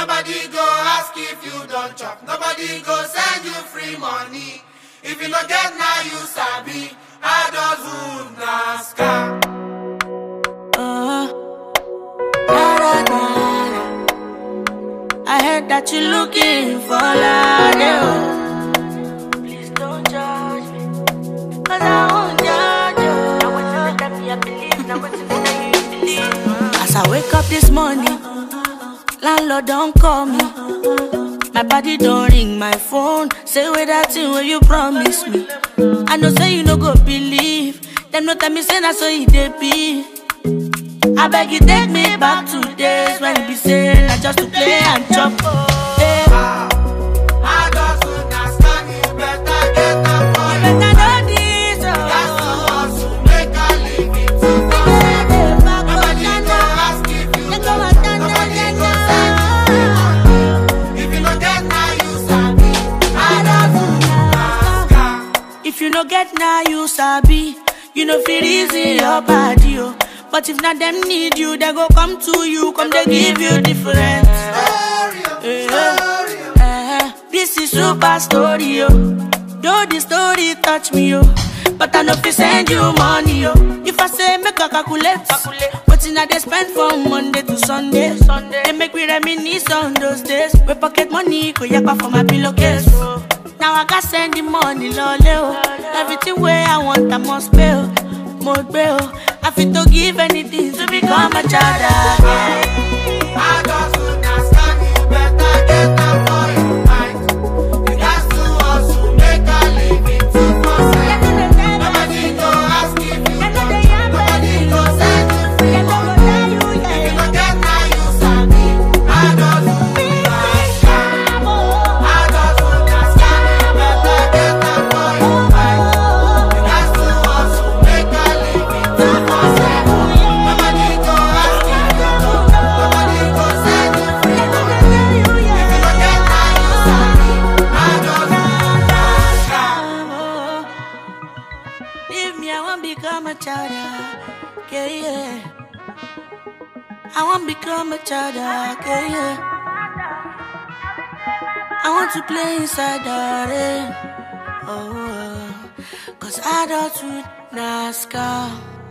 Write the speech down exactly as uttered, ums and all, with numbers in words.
Nobody go ask if you don't chop. Nobody go send you free money. If you no get now you sabi. Adulthood na scam. Uh, da, da, da, da. I heard that you're looking for love. Please don't judge me, cause I won't judge you. Now what's it that me I believe, now what's it that you believe. As I wake up this morning, landlord don't call me. My body don't ring my phone. Say with that thing where you promise me. I know say you no go believe. Them no tell me say that's so it dey be. I beg you take me back to days when it be saying I just to play and chop. Hey. I just would not stand you better get up for you. Better know this. That's to hustle, make a living to go. Nobody go ask if you don't. Nobody go send you free money. If you no get now you sabi. I just would not stand. If you no get now you sabi. You know feel easy your body, oh. But if not them need you, they go come to you, come they give you different. Story, story. Uh, this is super story, oh. Though the story touch me, oh. But I know if send you money, oh. If I say make a calculate, what in I they spend from Monday to Sunday, Sunday. They make me reminisce on those days. We pocket money, go yakba for my pillowcase. Now I got send the money, lole, oh. Everything where I want, I must pay, oh. More bill. I fit to give anything to become a child again. I just would not stand you better get up for your mind. You got to hustle, make a living to yourself. Nobody go ask if you don't. Nobody go send you free money. If you no get now you sabi. I just would not stand. I just would not stand you better get up for your mind. You got to hustle, make a living to yourself. Nobody go ask if you don't. Nobody go send you free money. If you no get now you sabi. I just would not stand. Leave me, I won't become a child. Yeah, yeah. I won't become a child. Yeah, yeah. I want to play inside the rain. Oh, cause I don't do NASCAR.